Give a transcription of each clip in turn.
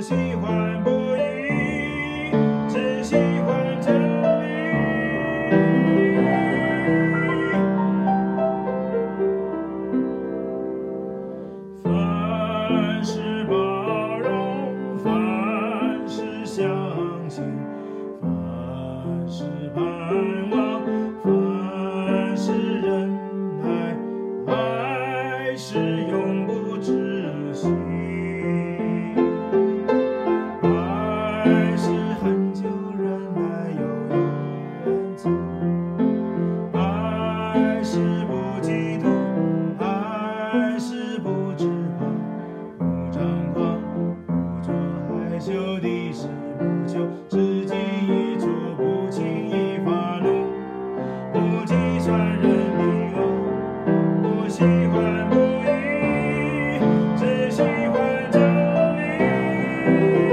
喜欢不义，只喜欢真理。凡事包容，凡事相信，凡事盼望，凡事忍耐，爱是永不止息。爱是恒久忍耐，又有恩慈。爱是不嫉妒，爱是不自夸，不张狂，不做害羞的事，不求自己益处，不轻易发怒，不计算人的恶，不喜欢不义，只喜欢真理。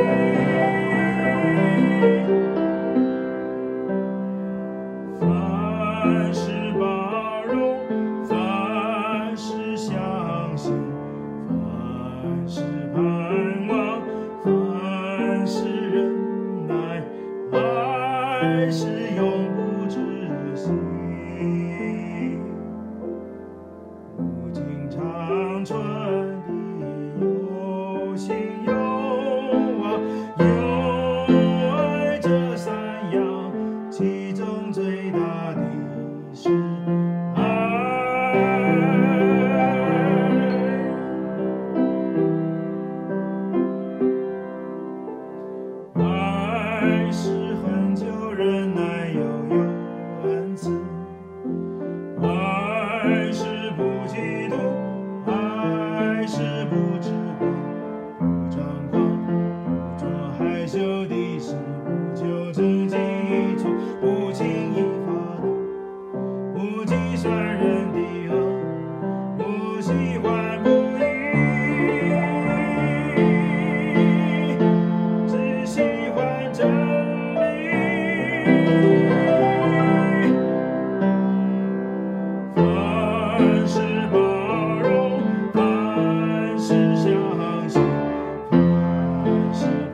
凡事包容，凡事相信，凡事盼望，凡事忍耐，爱是永不止息。无尽长存的有信有望，有爱这三样，其中最大的是爱。爱是恒久忍耐，又有恩慈。爱是不嫉妒，爱是不自夸，不张狂，不做害羞的事，不求自己益处，不轻易发怒，不计算人的恶，不喜欢不义，只喜欢真理。凡事包容，凡事相信，凡事